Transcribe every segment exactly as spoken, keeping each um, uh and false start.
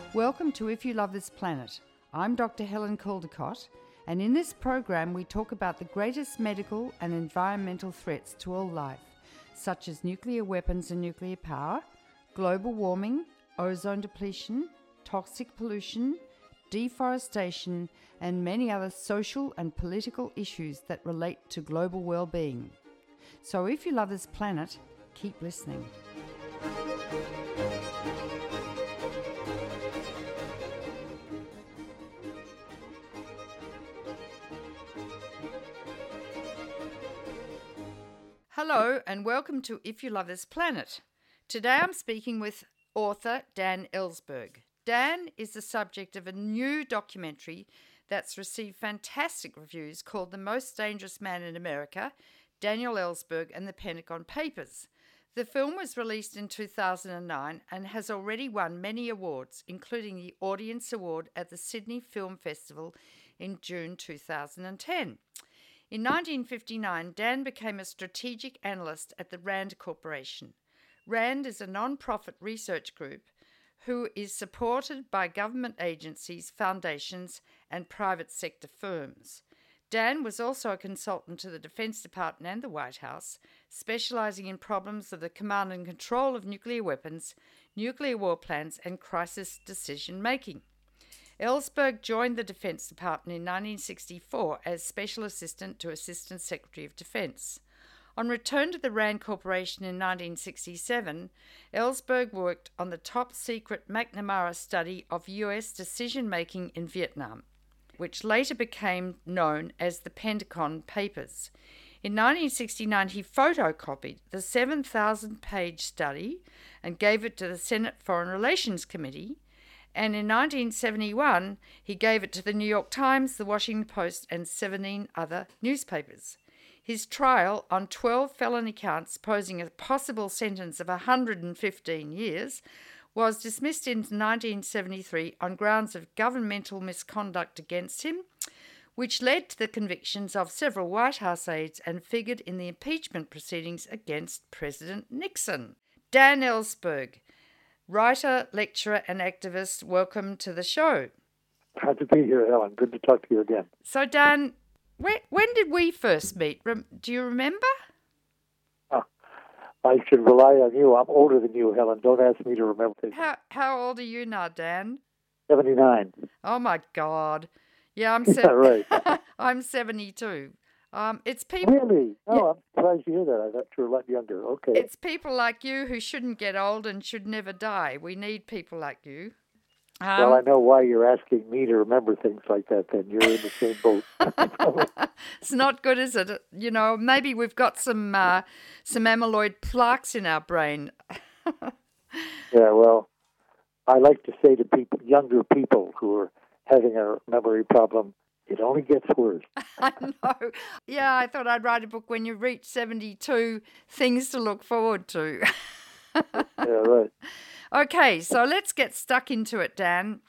Welcome to If You Love This Planet. I'm Doctor Helen Caldicott, and in this program we talk about the greatest medical and environmental threats to all life, such as nuclear weapons and nuclear power, global warming, ozone depletion, toxic pollution, deforestation, and many other social and political issues that relate to global well-being. So if you love this planet, keep listening. Hello and welcome to If You Love This Planet. Today I'm speaking with author Dan Ellsberg. Dan is the subject of a new documentary that's received fantastic reviews called The Most Dangerous Man in America, Daniel Ellsberg and the Pentagon Papers. The film was released in two thousand nine and has already won many awards, including the Audience Award at the Sydney Film Festival in June two thousand ten. In nineteen fifty-nine, Dan became a strategic analyst at the RAND Corporation. RAND is a non-profit research group who is supported by government agencies, foundations, and private sector firms. Dan was also a consultant to the Defense Department and the White House, specializing in problems of the command and control of nuclear weapons, nuclear war plans, and crisis decision-making. Ellsberg joined the Defense Department in nineteen sixty-four as Special Assistant to Assistant Secretary of Defense. On return to the RAND Corporation in nineteen sixty-seven, Ellsberg worked on the top-secret McNamara study of U S decision-making in Vietnam, which later became known as the Pentagon Papers. In nineteen sixty-nine, he photocopied the seven thousand page study and gave it to the Senate Foreign Relations Committee, and in nineteen seventy-one, he gave it to the New York Times, the Washington Post, and seventeen other newspapers. His trial on twelve felony counts posing a possible sentence of one hundred fifteen years was dismissed in nineteen seventy-three on grounds of governmental misconduct against him, which led to the convictions of several White House aides and figured in the impeachment proceedings against President Nixon. Dan Ellsberg, writer, lecturer, and activist, welcome to the show. Glad to be here, Helen. Good to talk to you again. So, Dan, when, when did we first meet? Rem- do you remember? Uh, I should rely on you. I'm older than you, Helen. Don't ask me to remember things. How how old are you now, Dan? seventy-nine. Oh my God! Yeah, I'm se- yeah, right. I'm seventy-two. Um, it's people. Really? Oh, yeah. I'm surprised to hear that. I thought you were a lot younger. Okay. It's people like you who shouldn't get old and should never die. We need people like you. Um, well, I know why you're asking me to remember things like that. Then you're in the same boat. It's not good, is it? You know, maybe we've got some uh, some amyloid plaques in our brain. Yeah. Well, I like to say to people, younger people who are having a memory problem, it only gets worse. I know. Yeah, I thought I'd write a book when you reach seventy-two, things to look forward to. Yeah, right. Okay, so let's get stuck into it, Dan.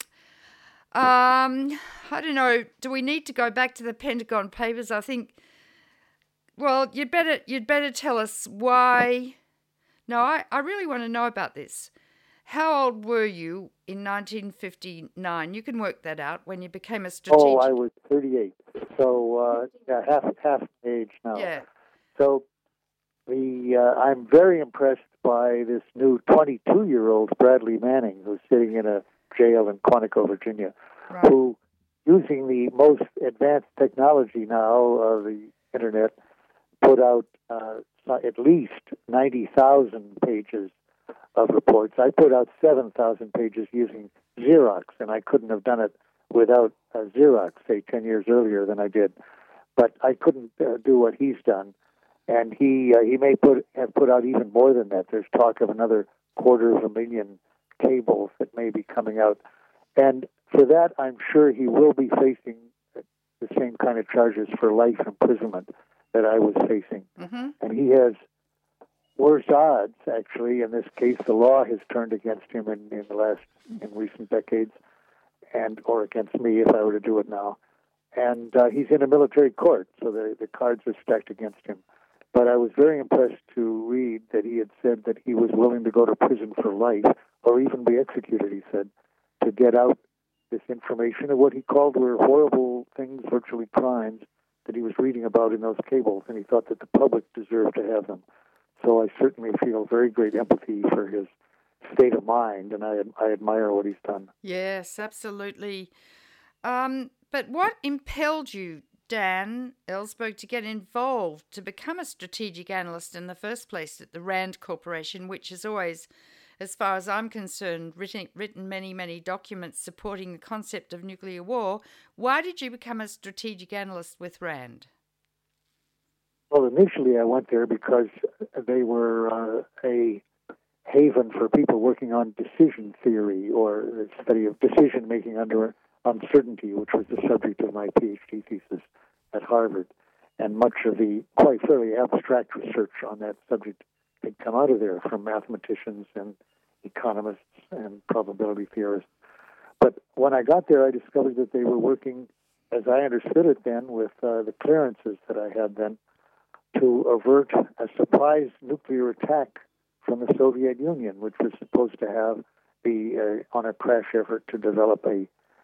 Um, I don't know, do we need to go back to the Pentagon Papers? I think, well, you'd better you'd better tell us why. No, I, I really want to know about this. How old were you in nineteen fifty-nine? You can work that out when you became a strategic... Oh, I was thirty-eight. So, uh, yeah, half half age now. Yeah. So, the uh, I'm very impressed by this new twenty-two-year-old Bradley Manning, who's sitting in a jail in Quantico, Virginia, right. who, using the most advanced technology now of the Internet, put out uh, at least ninety thousand pages of reports. I put out seven thousand pages using Xerox, and I couldn't have done it without uh, Xerox, say, ten years earlier than I did. But I couldn't uh, do what he's done. And he uh, he may put have put out even more than that. There's talk of another quarter of a million cables that may be coming out. And for that, I'm sure he will be facing the same kind of charges for life imprisonment that I was facing. Mm-hmm. And he has worse odds, actually. In this case, the law has turned against him in, in the last, in recent decades, and or against me if I were to do it now. And uh, he's in a military court, so the, the cards are stacked against him. But I was very impressed to read that he had said that he was willing to go to prison for life or even be executed, he said. to get out this information of what he called were horrible things, virtually crimes, that he was reading about in those cables, and he thought that the public deserved to have them. So I certainly feel very great empathy for his state of mind, and I, I admire what he's done. Yes, absolutely. Um, but what impelled you, Dan Ellsberg, to get involved, to become a strategic analyst in the first place at the RAND Corporation, which has always, as far as I'm concerned, written, written many, many documents supporting the concept of nuclear war? Why did you become a strategic analyst with RAND? Well, initially I went there because they were uh, a haven for people working on decision theory, or the study of decision-making under uncertainty, which was the subject of my PhD thesis at Harvard. And much of the quite fairly abstract research on that subject had come out of there from mathematicians and economists and probability theorists. But when I got there, I discovered that they were working, as I understood it then, with uh, the clearances that I had then, to avert a surprise nuclear attack from the Soviet Union, which was supposed to have be uh, on a crash effort to develop a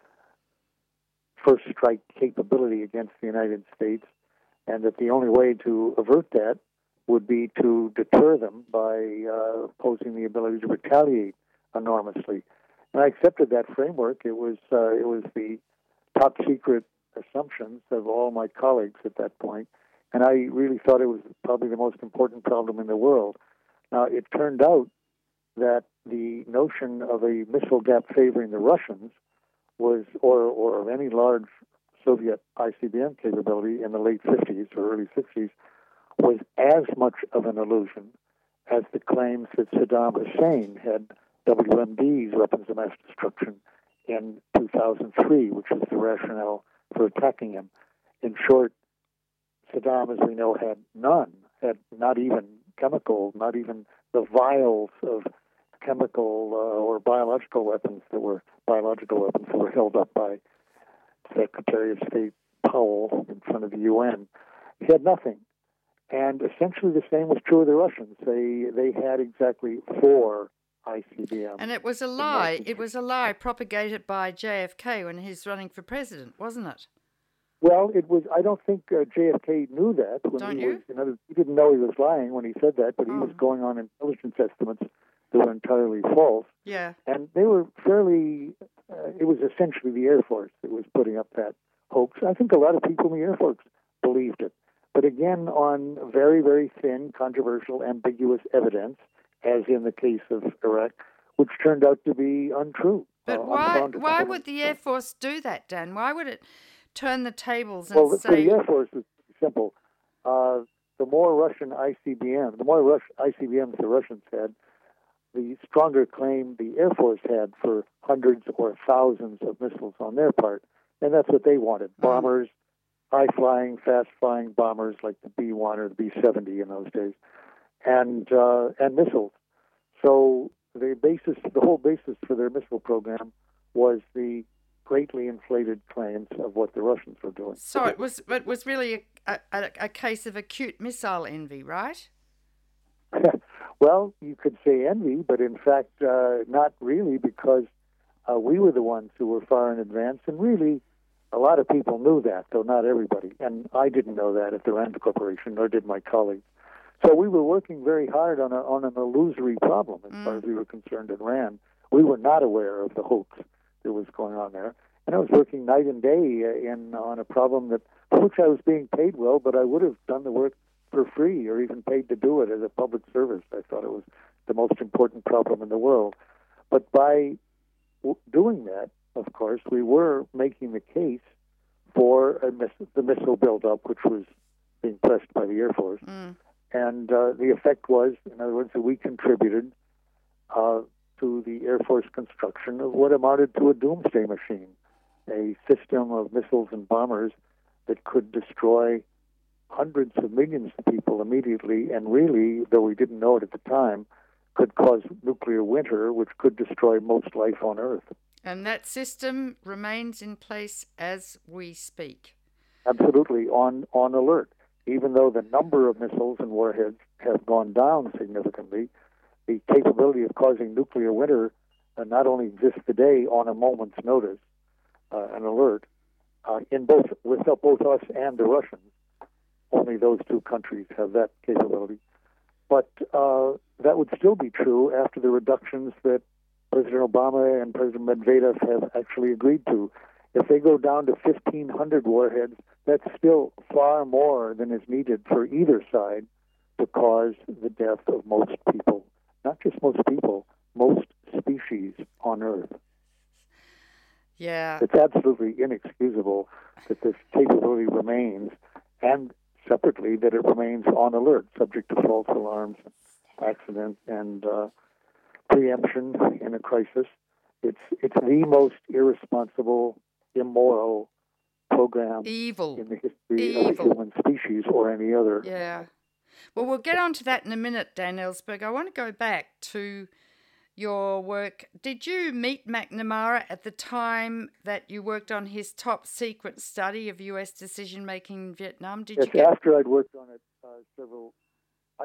first strike capability against the United States, and that the only way to avert that would be to deter them by uh, posing the ability to retaliate enormously. And I accepted that framework. It was uh, it was the top secret assumptions of all my colleagues at that point, and I really thought it was probably the most important problem in the world. Now, it turned out that the notion of a missile gap favoring the Russians was, or, or of any large Soviet I C B M capability in the late fifties or early sixties, was as much of an illusion as the claims that Saddam Hussein had W M Ds, weapons of mass destruction, in two thousand three, which was the rationale for attacking him. In short, Saddam, as we know, had none, had not even chemical, not even the vials of chemical uh, or biological weapons that were biological weapons that were held up by Secretary of State Powell in front of the U N. He had nothing. And essentially the same was true of the Russians. They they had exactly four I C B Ms. And it was a lie. It was a lie propagated by J F K when he's running for president, wasn't it? Well, it was. I don't think uh, J F K knew that. When Don't he you? Was, you know, he didn't know he was lying when he said that, but he oh. was going on intelligence estimates that were entirely false. Yeah. And they were fairly, uh, it was essentially the Air Force that was putting up that hoax. I think a lot of people in the Air Force believed it. But again, on very, very thin, controversial, ambiguous evidence, as in the case of Iraq, which turned out to be untrue. But uh, why, why evidence. would the Air Force do that, Dan? Why would it turn the tables and well, say... Well, for the Air Force, it's simple. Uh, the more Russian I C B Ms, the more Rus- I C B Ms the Russians had, the stronger claim the Air Force had for hundreds or thousands of missiles on their part. And that's what they wanted. Bombers, high-flying, fast-flying bombers like the B one or the B seventy in those days, and uh, and missiles. So the basis, the whole basis for their missile program was the greatly inflated claims of what the Russians were doing. So it was it was really a, a, a case of acute missile envy, right? Well, you could say envy, but in fact, uh, not really, because uh, we were the ones who were far in advance, and really, a lot of people knew that, though not everybody. And I didn't know that at the RAND Corporation, nor did my colleagues. So we were working very hard on, a, on an illusory problem as mm. far as we were concerned at RAND. We were not aware of the hoax that was going on there. And I was working night and day in on a problem that for which I was being paid well, but I would have done the work for free or even paid to do it as a public service. I thought it was the most important problem in the world. But by w- doing that, of course, we were making the case for a miss- the missile buildup, which was being pressed by the Air Force. Mm. And uh, the effect was, in other words, that we contributed uh, to the Air Force construction of what amounted to a doomsday machine, a system of missiles and bombers that could destroy hundreds of millions of people immediately, and really, though we didn't know it at the time, could cause nuclear winter, which could destroy most life on Earth. And that system remains in place as we speak. Absolutely, on, on alert. Even though the number of missiles and warheads have gone down significantly, the capability of causing nuclear winter uh, not only exists today on a moment's notice, uh, an alert, uh, in both with both us and the Russians. Only those two countries have that capability. But uh, that would still be true after the reductions that President Obama and President Medvedev have actually agreed to. If they go down to fifteen hundred warheads, that's still far more than is needed for either side to cause the death of most people. Not just most people, most species on Earth. Yeah. It's absolutely inexcusable that this capability remains, and separately that it remains on alert, subject to false alarms, accident, and uh, preemption in a crisis. It's it's the most irresponsible, immoral program Evil. in the history Evil. of the human species or any other. Yeah. Well, we'll get on to that in a minute, Dan Ellsberg. I want to go back to your work. Did you meet McNamara at the time that you worked on his top secret study of U S decision-making in Vietnam? Did yes, you get... after I'd worked on it uh, several... I,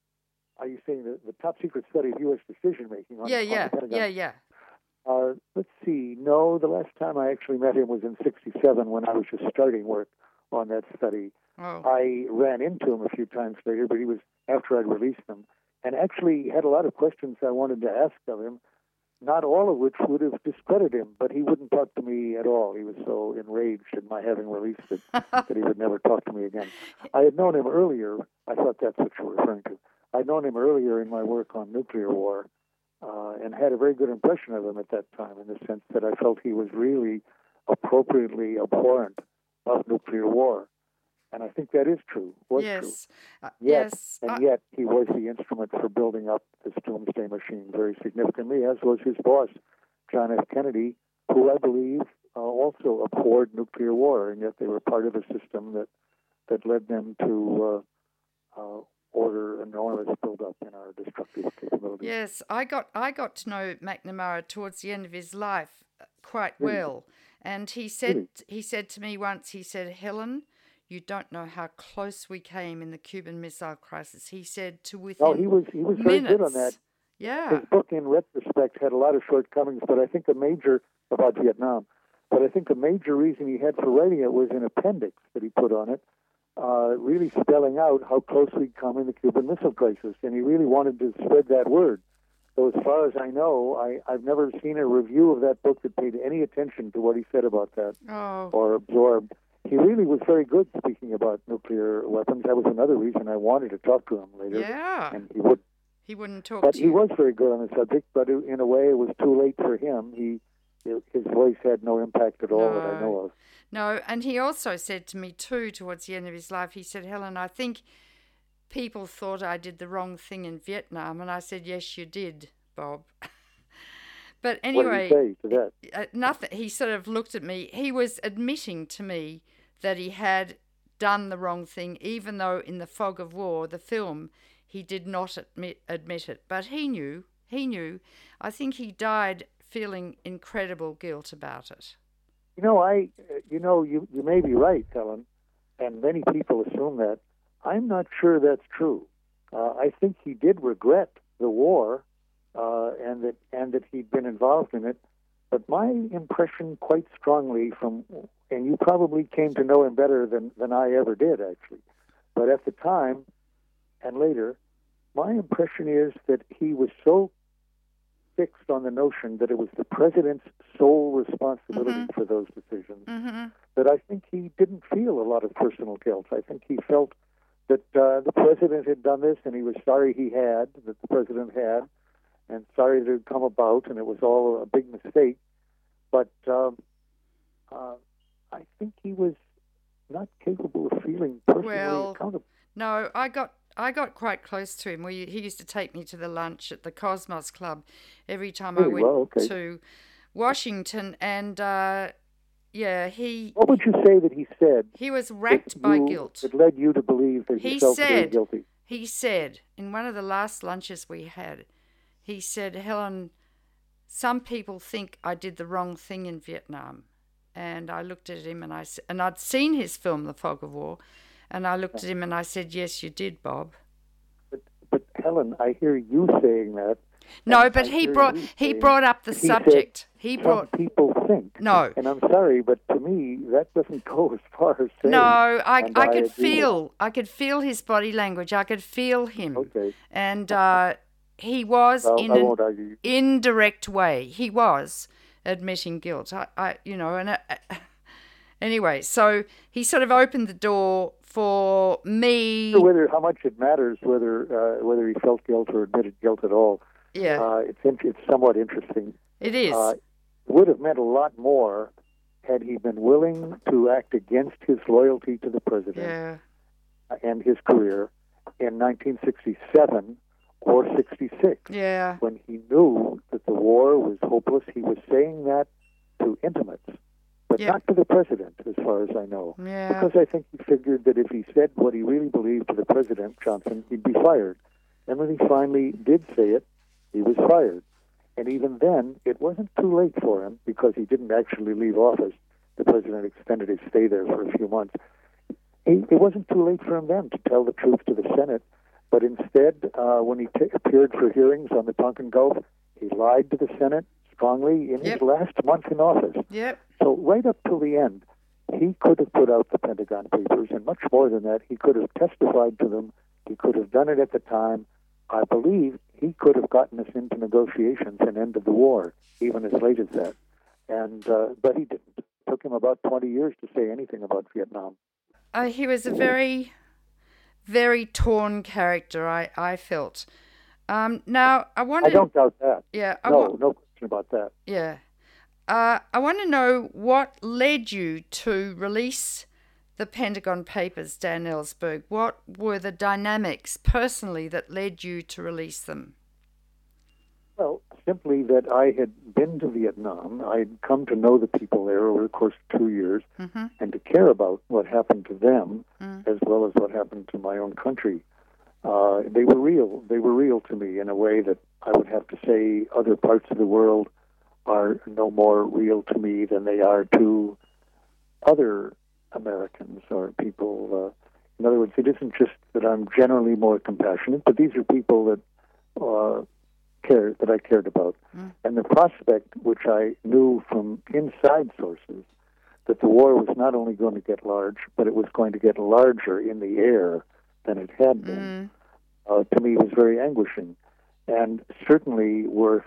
are you saying the, the top secret study of U S decision-making? On, Yeah, on yeah, the Pentagon? yeah, yeah. Uh, let's see. No, the last time I actually met him was in sixty-seven when I was just starting work on that study. Oh. I ran into him a few times later, but he was after I'd released them, and actually had a lot of questions I wanted to ask of him, not all of which would have discredited him, but he wouldn't talk to me at all. He was so enraged at my having released it that he would never talk to me again. I had known him earlier. I thought that's what you were referring to. I'd known him earlier in my work on nuclear war, uh, and had a very good impression of him at that time, in the sense that I felt he was really appropriately abhorrent of nuclear war. And I think that is true, was yes. true. Uh, Yet, yes. and I... yet he was the instrument for building up this doomsday machine very significantly, as was his boss, John F. Kennedy, who I believe uh, also abhorred nuclear war, and yet they were part of a system that, that led them to uh, uh, order enormous buildup in our destructive capabilities. Yes, I got I got to know McNamara towards the end of his life quite Really? well, and he said Really? he said to me once, he said, "Helen, you don't know how close we came in the Cuban Missile Crisis." He said to within No, he was he was very minutes. good on that. Yeah. His book, in retrospect, had a lot of shortcomings, but I think a major about Vietnam. But I think a major reason he had for writing it was an appendix that he put on it, uh, really spelling out how close we'd come in the Cuban Missile Crisis, and he really wanted to spread that word. So as far as I know, I, I've never seen a review of that book that paid any attention to what he said about that Oh. or absorbed. He really was very good speaking about nuclear weapons. That was another reason I wanted to talk to him later. Yeah. And he would. He wouldn't talk But to he you. was very good on the subject, but in a way it was too late for him. He, his voice had no impact at all No. that I know of. No, and he also said to me too, towards the end of his life, he said, "Helen, I think people thought I did the wrong thing in Vietnam." And I said, "Yes, you did, Bob." But anyway, What did he say to that? uh, nothing. He sort of looked at me. He was admitting to me that he had done the wrong thing, even though in The Fog of War, the film, he did not admit admit it. But he knew. He knew. I think he died feeling incredible guilt about it. You know, I, you know, you, you may be right, Helen, and many people assume that. I'm not sure that's true. Uh, I think he did regret the war, uh, and that and that he'd been involved in it. But my impression, quite strongly, from and you probably came to know him better than than I ever did, actually. But at the time, and later, my impression is that he was so fixed on the notion that it was the president's sole responsibility Mm-hmm. for those decisions, Mm-hmm. that I think he didn't feel a lot of personal guilt. I think he felt that uh, the president had done this, and he was sorry he had, that the president had, and sorry that it had come about, and it was all a big mistake. But um, uh, I think he was not capable of feeling personally Well, accountable. No, I got I got quite close to him. We, he used to take me to the lunch at the Cosmos Club every time I Really? went Well, okay. to Washington, and uh, yeah, he What would you say that he said he was racked that by you- guilt. that led you to believe that he, He felt very said- guilty? He said in one of the last lunches we had, he said, "Helen, some people think I did the wrong thing in Vietnam." And I looked at him and I s- and I'd seen his film, The Fog of War, and I looked at him and I said, "Yes, you did, Bob." But, but Helen, I hear you saying that, No, And but I he hear brought you he saying- brought up the he said, subject. He Some brought people think. No. And I'm sorry, but to me, that doesn't go as far as saying. no. I and I I could agree with feel I could feel his body language. I could feel him, Okay. and uh, he was Well, in I an won't argue. indirect way. He was admitting guilt. I, I you know, and uh, anyway, so he sort of opened the door for me. Whether how much it matters whether uh, whether he felt guilt or admitted guilt at all, Yeah, uh, it's in, it's somewhat interesting. it is. Uh, would have meant a lot more had he been willing to act against his loyalty to the president yeah, and his career in nineteen sixty-seven or sixty-six, yeah, when he knew that the war was hopeless. He was saying that to intimates, but Yep. not to the president, as far as I know. yeah. Because I think he figured that if he said what he really believed to the president, Johnson, he'd be fired. And when he finally did say it, he was fired. And even then, it wasn't too late for him, because he didn't actually leave office. The president extended his stay there for a few months. He, it wasn't too late for him then to tell the truth to the Senate. But instead, uh, when he t- appeared for hearings on the Tonkin Gulf, he lied to the Senate strongly in Yep. his last month in office. Yep. So right up till the end, he could have put out the Pentagon Papers, and much more than that, he could have testified to them. He could have done it at the time. I believe he could have gotten us into negotiations and ended the war, even as late as that. And uh, but he didn't. It took him about twenty years to say anything about Vietnam. Uh, he was a very, very torn character, I, I felt. Um, now, I want I to... don't doubt that. Yeah, I No, wa- no question about that. yeah. Uh, I want to know what led you to release the Pentagon Papers, Dan Ellsberg. What were the dynamics personally that led you to release them? Well, simply that I had been to Vietnam. I had come to know the people there over the course of two years Mm-hmm. and to care about what happened to them Mm. as well as what happened to my own country. Uh, they were real. They were real to me in a way that I would have to say other parts of the world are no more real to me than they are to other Americans or people. Uh, in other words, it isn't just that I'm generally more compassionate, but these are people that uh, care that I cared about. Mm. And the prospect, which I knew from inside sources, that the war was not only going to get large, but it was going to get larger in the air than it had been, Mm. uh, to me was very anguishing. And certainly worth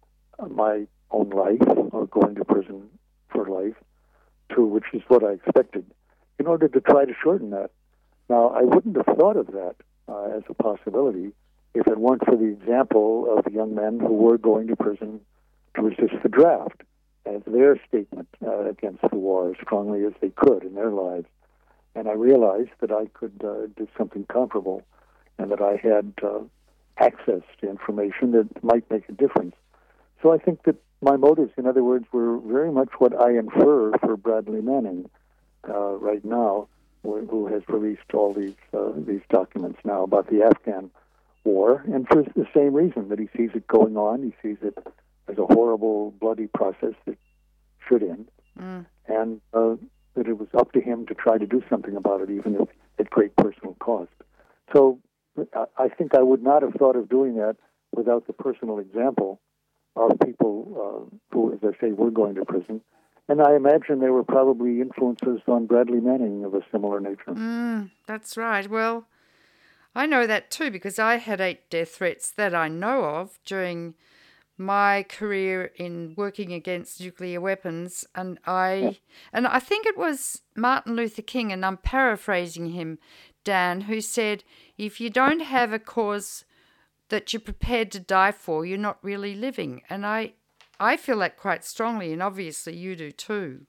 my own life, or going to prison for life, too, which is what I expected, in order to try to shorten that. Now, I wouldn't have thought of that uh, as a possibility if it weren't for the example of young men who were going to prison to resist the draft as their statement uh, against the war as strongly as they could in their lives. And I realized that I could uh, do something comparable, and that I had uh, access to information that might make a difference. So I think that my motives, in other words, were very much what I infer for Bradley Manning uh, right now, who who has released all these uh, these documents now about the Afghan war, and for the same reason, that he sees it going on. He sees it as a horrible, bloody process that should end, Mm. and uh, that it was up to him to try to do something about it, even if at great personal cost. So I- I think I would not have thought of doing that without the personal example of people uh, who, as I say, were going to prison. And I imagine there were probably influences on Bradley Manning of a similar nature. Mm, that's right. Well, I know that too, because I had eight death threats that I know of during my career in working against nuclear weapons, and I Yeah. and I think it was Martin Luther King, and I'm paraphrasing him, Dan, who said, if you don't have a cause that you're prepared to die for, you're not really living. And I I feel that quite strongly, and obviously you do too.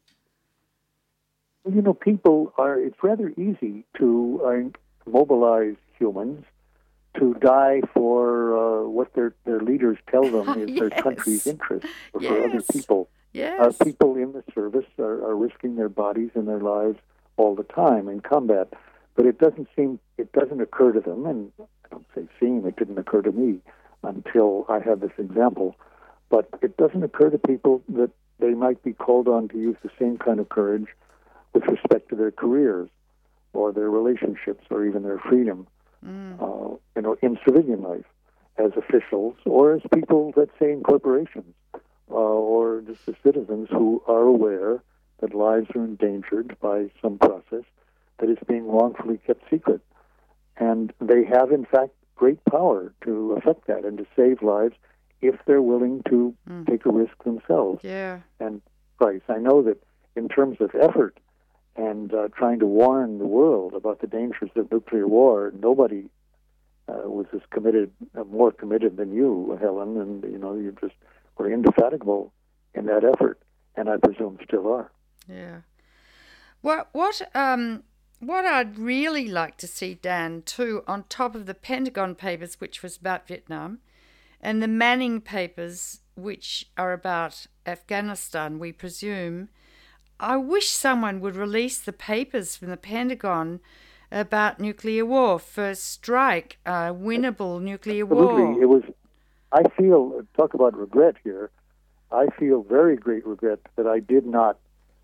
You know, people are, it's rather easy to uh, mobilize humans to die for uh, what their, their leaders tell them is their Yes. country's interest, or for other Yes. people. Yes. Uh, people in the service are, are risking their bodies and their lives all the time in combat. But it doesn't seem, it doesn't occur to them, and I don't say seem, it didn't occur to me until I had this example, but it doesn't occur to people that they might be called on to use the same kind of courage with respect to their careers or their relationships or even their freedom, Mm. uh, you know, in civilian life. as officials or as people, let's say, in corporations uh, or just as citizens who are aware that lives are endangered by some process that is being wrongfully kept secret. And they have, in fact, great power to affect that and to save lives if they're willing to mm. take a risk themselves. Yeah. And price. I know that in terms of effort and uh, trying to warn the world about the dangers of nuclear war, nobody uh, was as committed, uh, more committed than you, Helen. And you know, you just were indefatigable in that effort, and I presume still are. Yeah. What what um what I'd really like to see, Dan, too, on top of the Pentagon Papers, which was about Vietnam, and the Manning Papers, which are about Afghanistan, we presume, I wish someone would release the papers from the Pentagon about nuclear war, first strike, uh, winnable nuclear Absolutely. war. It was, I feel, talk about regret here, I feel very great regret that I did not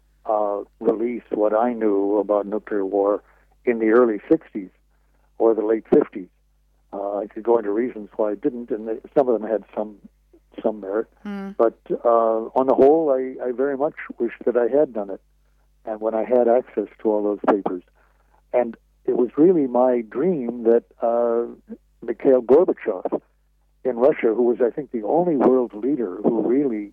uh, release what I knew about nuclear war in the early sixties or the late fifties. Uh, I could go into reasons why I didn't, and they, some of them had some some merit. Mm. But uh, on the whole, I, I very much wish that I had done it, and when I had access to all those papers. And it was really my dream that uh, Mikhail Gorbachev in Russia, who was, I think, the only world leader who really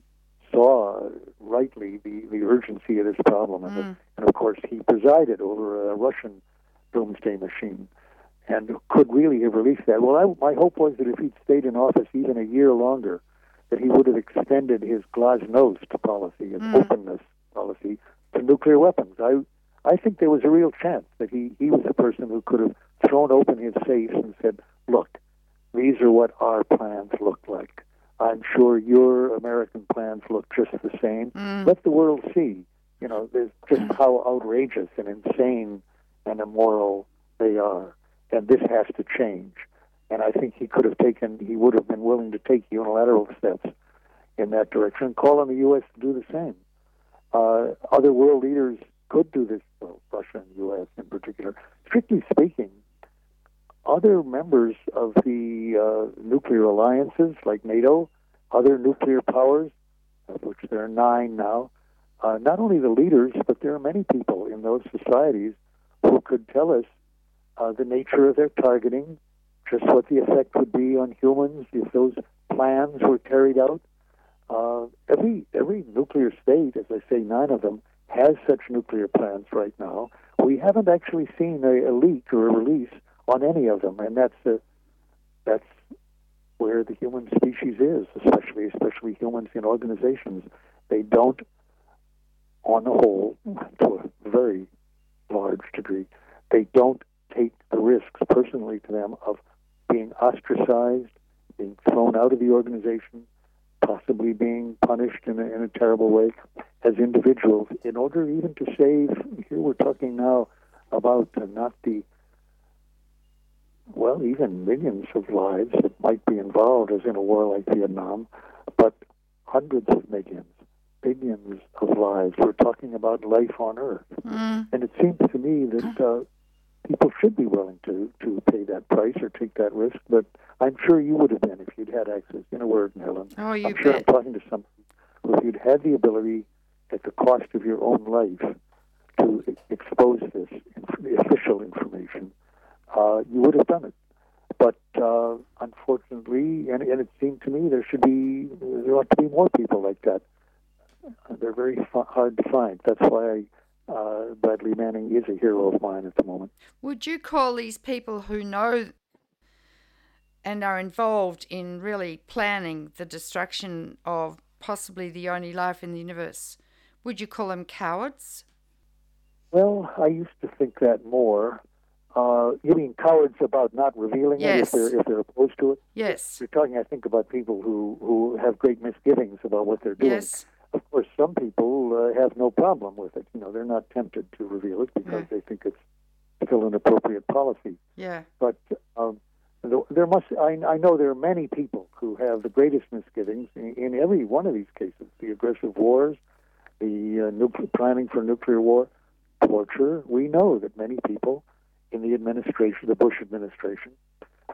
saw rightly the, the urgency of this problem. Mm. And, the, and, of course, he presided over a Russian doomsday machine and could really have released that. Well, I, my hope was that if he'd stayed in office even a year longer, that he would have extended his glasnost policy, his mm. openness policy, to nuclear weapons. I I think there was a real chance that he, he was the person who could have thrown open his safe and said, look, these are what our plans look like. I'm sure your American plans look just the same. Mm. Let the world see, you know, there's just how outrageous and insane and immoral they are. And this has to change. And I think he could have taken, he would have been willing to take unilateral steps in that direction, call on the U S to do the same. Uh, other world leaders could do this, well, Russia and U S in particular. Strictly speaking, other members of the uh, nuclear alliances like NATO, other nuclear powers, of which there are nine now, uh, not only the leaders, but there are many people in those societies who could tell us uh, the nature of their targeting, just what the effect would be on humans if those plans were carried out. Uh, every every nuclear state, as I say, nine of them, has such nuclear plans right now. We haven't actually seen a, a leak or a release on any of them, and that's a, that's where the human species is, especially especially humans in organizations. They don't, on the whole, to a very large degree, they don't take the risks personally to them of being ostracized, being thrown out of the organization, possibly being punished in a, in a terrible way as individuals in order even to save, here we're talking now about uh, not the, well, even millions of lives that might be involved as in a war like Vietnam, but hundreds of millions, billions of lives. We're talking about life on Earth. Mm. And it seems to me that uh, people should be willing to, to pay that price or take that risk, but I'm sure you would have been if you'd had access. In a word, Helen. Oh, you I'm sure bet. I'm talking to someone who, if you'd had the ability at the cost of your own life to expose this, the official information, uh, you would have done it. But uh, unfortunately, and, and it seemed to me there should be, there ought to be more people like that. They're very f- hard to find. That's why I Uh, Bradley Manning is a hero of mine at the moment. Would you call these people who know and are involved in really planning the destruction of possibly the only life in the universe, would you call them cowards? Well, I used to think that more. Uh, you mean cowards about not revealing yes. it if they're, if they're opposed to it? Yes. You're talking, I think, about people who, who have great misgivings about what they're doing. Yes. Of course, some people uh, have no problem with it. You know, they're not tempted to reveal it because yeah. they think it's still an appropriate policy. Yeah. But um, there must. I, I know there are many people who have the greatest misgivings in, in every one of these cases: the aggressive wars, the uh, nuclear, planning for nuclear war, torture. We know that many people in the administration, the Bush administration,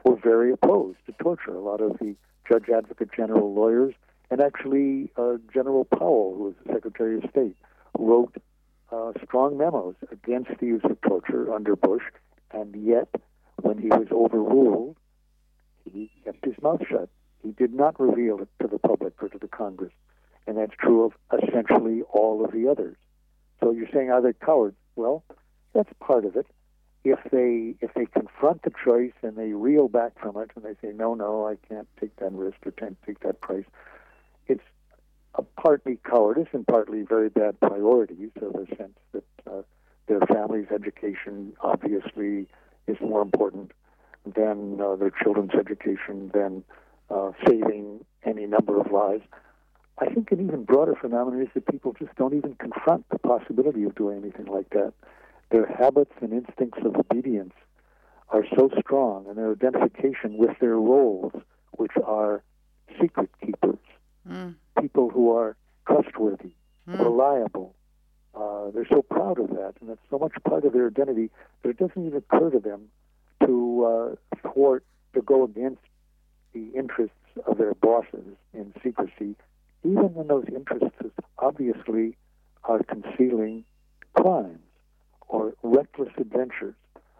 were very opposed to torture. A lot of the Judge Advocate General lawyers, and actually uh, General Powell, who was the Secretary of State, wrote uh, strong memos against the use of torture under Bush, and yet when he was overruled, he kept his mouth shut. He did not reveal it to the public or to the Congress. And that's true of essentially all of the others. So you're saying, are they cowards? Well, that's part of it. If they if they confront the choice and they reel back from it and they say, no, no, I can't take that risk or can't take that price, it's a partly cowardice and partly very bad priorities, of the sense that uh, their family's education obviously is more important than uh, their children's education, than uh, saving any number of lives. I think an even broader phenomenon is that people just don't even confront the possibility of doing anything like that. Their habits and instincts of obedience are so strong, and their identification with their roles, which are secret keepers, mm. people who are trustworthy, mm. reliable. Uh, they're so proud of that, and that's so much part of their identity that it doesn't even occur to them to uh, thwart, to go against the interests of their bosses in secrecy, even when those interests obviously are concealing crimes or reckless adventures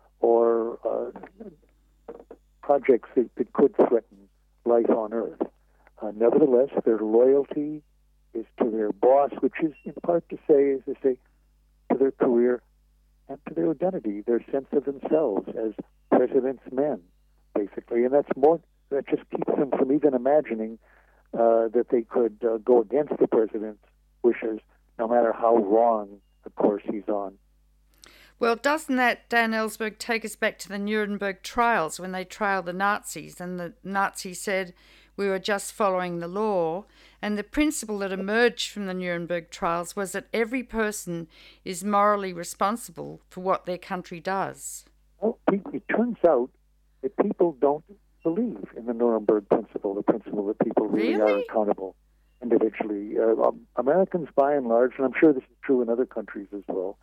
or uh, projects that, that could threaten life on Earth. Uh, nevertheless, their loyalty is to their boss, which is in part to say, as they say, to their career and to their identity, their sense of themselves as president's men, basically. And that's more, that just keeps them from even imagining uh, that they could uh, go against the president's wishes, no matter how wrong the course he's on. Well, doesn't that, Dan Ellsberg, take us back to the Nuremberg trials when they trialed the Nazis, and the Nazis said we were just following the law, and the principle that emerged from the Nuremberg trials was that every person is morally responsible for what their country does. Well, it turns out that people don't believe in the Nuremberg principle, the principle that people really, really? are accountable individually. Uh, um, Americans, by and large, and I'm sure this is true in other countries as well,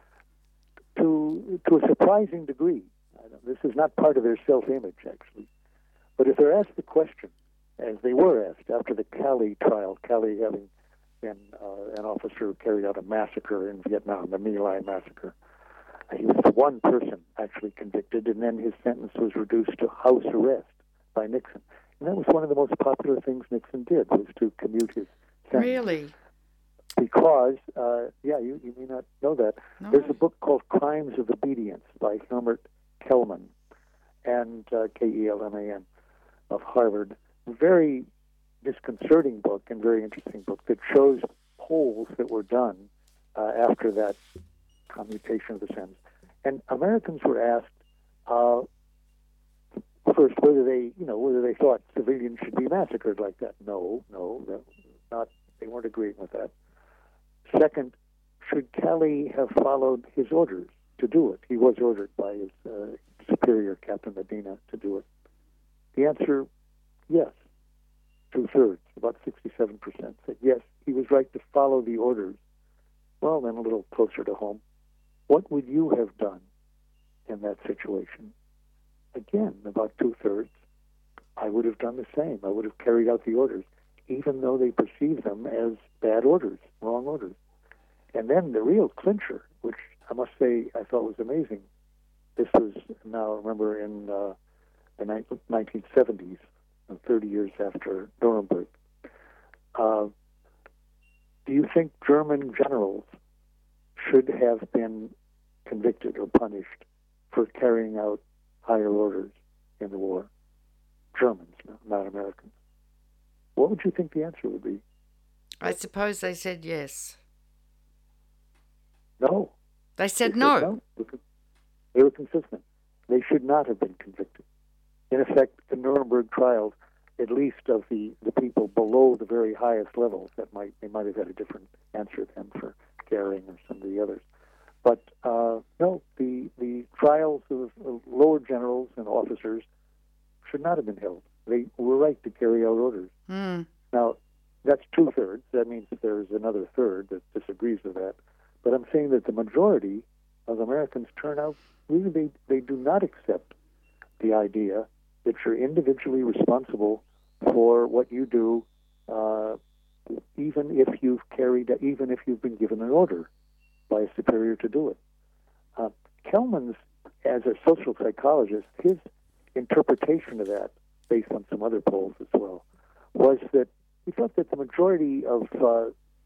to to a surprising degree. This is not part of their self-image, actually. But if they're asked the question, as they were asked after the Calley trial, Calley having been uh, an officer who carried out a massacre in Vietnam, the My Lai massacre, he was the one person actually convicted, and then his sentence was reduced to house arrest by Nixon. And that was one of the most popular things Nixon did, was to commute his sentence. Really? Because, uh, yeah, you, you may not know that. No. There's a book called Crimes of Obedience by Helmut Kellman, and uh, K E L M A N, of Harvard. Very disconcerting book and very interesting book that shows polls that were done uh, after that commutation of the sentence. And Americans were asked, uh, first, whether they, you know, whether they thought civilians should be massacred like that. No, no, that, not. They weren't agreeing with that. Second, should Calley have followed his orders to do it? He was ordered by his uh, superior, Captain Medina, to do it. The answer, yes. Two-thirds, about sixty-seven percent, said yes, he was right to follow the orders. Well, then a little closer to home, what would you have done in that situation? Again, about two-thirds, I would have done the same. I would have carried out the orders, even though they perceived them as bad orders, wrong orders. And then the real clincher, which I must say I thought was amazing, this was now, remember, in uh, the nineteen seventies, thirty years after Nuremberg. Uh, do you think German generals should have been convicted or punished for carrying out higher orders in the war? Germans, not Americans. What would you think the answer would be? I suppose they said yes. No. They said they no. Said no. They were consistent. They should not have been convicted. In effect, the Nuremberg trials, at least of the, the people below the very highest levels, that might they might have had a different answer than for Goering or some of the others. But uh, no, the the trials of, of lower generals and officers should not have been held. They were right to carry out orders. Mm. Now, that's two-thirds. That means there's another third that disagrees with that. But I'm saying that the majority of Americans turn out, really, they, they do not accept the idea that you're individually responsible for what you do, uh, even if you've carried, even if you've been given an order by a superior to do it. Uh, Kelman's, as a social psychologist, his interpretation of that, based on some other polls as well, was that he thought that the majority of, uh,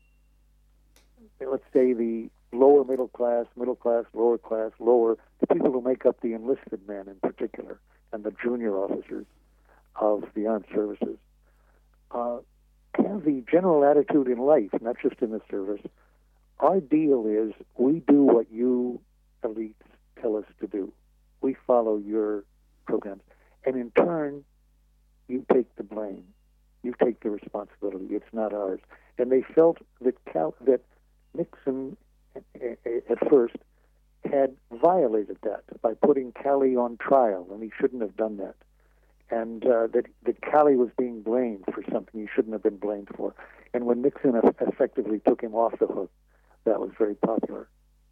let's say, the lower middle class, middle class, lower class, lower, the people who make up the enlisted men in particular, and the junior officers of the armed services, uh, have the general attitude in life, not just in the service. Our deal is we do what you elites tell us to do. We follow your programs. And in turn, you take the blame. You take the responsibility. It's not ours. And they felt that Cal- that Nixon, at first, had violated that by putting Calley on trial, and he shouldn't have done that. And uh, that, that Calley was being blamed for something he shouldn't have been blamed for. And when Nixon effectively took him off the hook, that was very popular.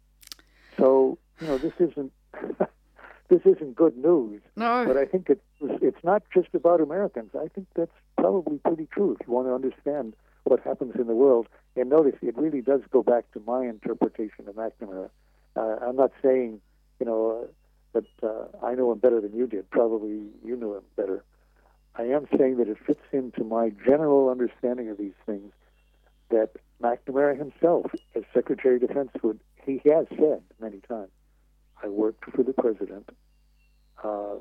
So, you know, this isn't this isn't good news. No. But I think it, it's not just about Americans. I think that's probably pretty true if you want to understand what happens in the world. And notice, it really does go back to my interpretation of McNamara. Uh, I'm not saying, you know, uh, that uh, I know him better than you did. Probably you knew him better. I am saying that it fits into my general understanding of these things, that McNamara himself, as Secretary of Defense, would, he has said many times, I worked for the president. Uh,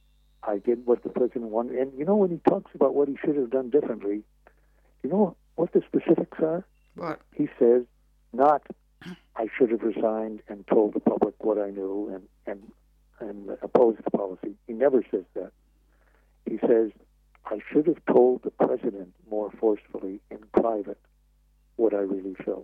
I did what the president wanted. And you know, when he talks about what he should have done differently, you know what the specifics are? What? He says, not, I should have resigned and told the public what I knew and, and, and opposed the policy. He never says that. He says, I should have told the president more forcefully in private what I really felt.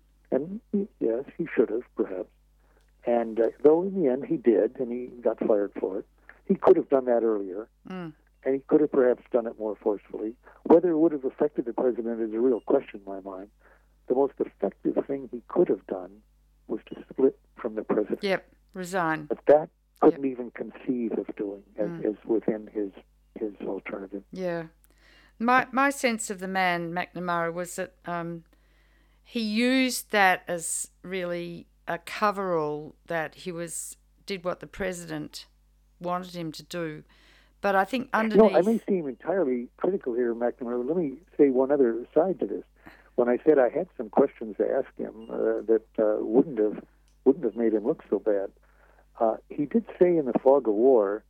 And he, yes, he should have, perhaps. And uh, though in the end he did, and he got fired for it, he could have done that earlier, Mm. and he could have perhaps done it more forcefully. Whether it would have affected the president is a real question in my mind. The most effective thing he could have done was to split from the president. Yep, resign. But that couldn't Yep. even conceive of doing as, Mm. as within his his alternative. Yeah. My my sense of the man, McNamara, was that um, he used that as really a coverall, that he was did what the president wanted him to do. But I think underneath... No, I may seem entirely critical here, McNamara. Let me say one other side to this. When I said I had some questions to ask him uh, that uh, wouldn't have wouldn't have made him look so bad, uh, he did say in the fog of war,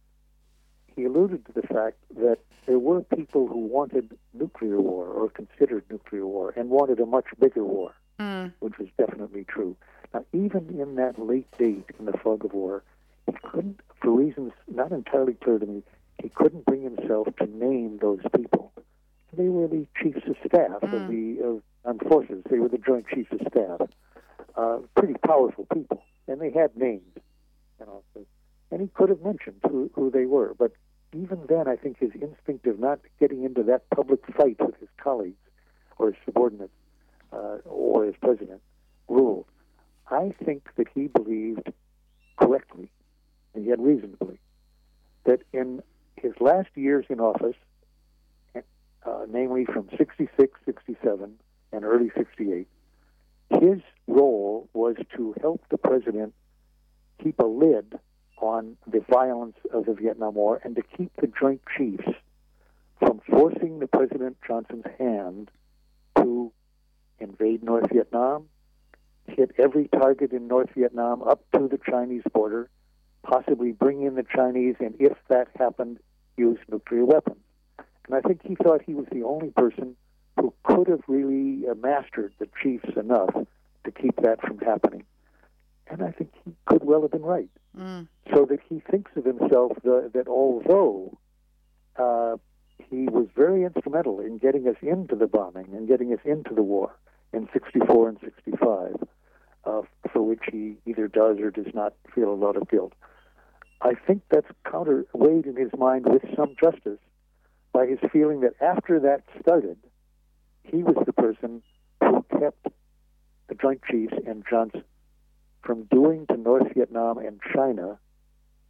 he alluded to the fact that there were people who wanted nuclear war or considered nuclear war and wanted a much bigger war, Mm. which was definitely true. Now, even in that late date in the fog of war, he couldn't, for reasons not entirely clear to me, he couldn't bring himself to name those people. They were the chiefs of staff Mm. of the of armed forces. They were the Joint Chiefs of Staff. Uh, pretty powerful people, and they had names. You know, and he could have mentioned who, who they were. But even then, I think his instinct of not getting into that public fight with his colleagues or his subordinates uh, or his president ruled. I think that he believed correctly, and he had reason to believe, that in his last years in office, uh, namely from sixty-six, sixty-seven, and early sixty-eight, his role was to help the president keep a lid on the violence of the Vietnam War and to keep the Joint Chiefs from forcing the President Johnson's hand to invade North Vietnam, hit every target in North Vietnam up to the Chinese border, possibly bring in the Chinese, and if that happened, use nuclear weapons. And I think he thought he was the only person who could have really uh, mastered the chiefs enough to keep that from happening. And I think he could well have been right. Mm. So that he thinks of himself the, that although uh, he was very instrumental in getting us into the bombing and getting us into the war in sixty-four and sixty-five, uh, for which he either does or does not feel a lot of guilt, I think that's counterweighed in his mind with some justice by his feeling that after that started, he was the person who kept the Joint Chiefs and Johnson from doing to North Vietnam and China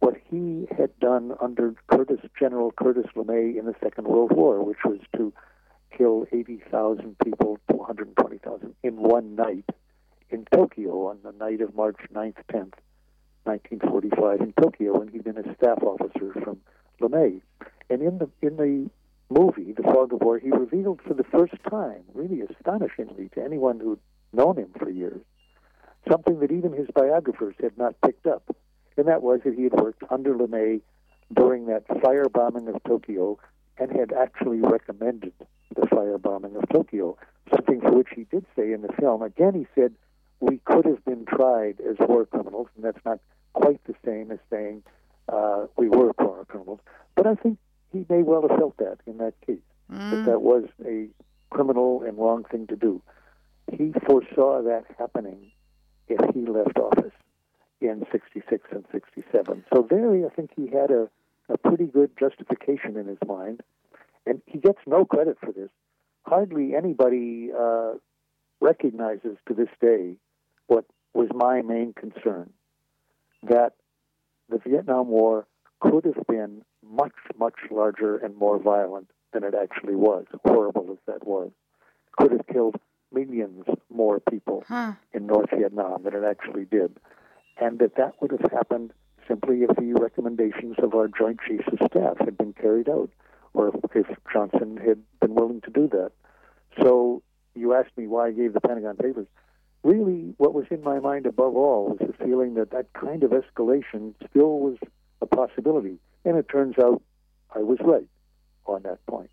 what he had done under Curtis, General Curtis LeMay in the Second World War, which was to kill eighty thousand people to one hundred twenty thousand in one night in Tokyo on the night of March ninth, tenth, nineteen forty-five in Tokyo, and he'd been a staff officer from LeMay. And in the in the movie, The Fog of War, he revealed for the first time, really astonishingly to anyone who'd known him for years, something that even his biographers had not picked up. And that was that he had worked under LeMay during that firebombing of Tokyo and had actually recommended the firebombing of Tokyo, something for which he did say in the film. Again, he said, we could have been tried as war criminals, and that's not quite the same as saying uh, we were war criminals. But I think he may well have felt that in that case, mm. that that was a criminal and wrong thing to do. He foresaw that happening if he left office in sixty-six and sixty-seven. So there, I think he had a, a pretty good justification in his mind, and he gets no credit for this. Hardly anybody uh, recognizes to this day what was my main concern, that the Vietnam War could have been much, much larger and more violent than it actually was, horrible as that was. Could have killed millions more people huh. in North Vietnam than it actually did. And that that would have happened simply if the recommendations of our Joint Chiefs of Staff had been carried out, or if, if Johnson had been willing to do that. So you asked me why I gave the Pentagon Papers. Really, what was in my mind above all was the feeling that that kind of escalation still was a possibility. And it turns out I was right on that point.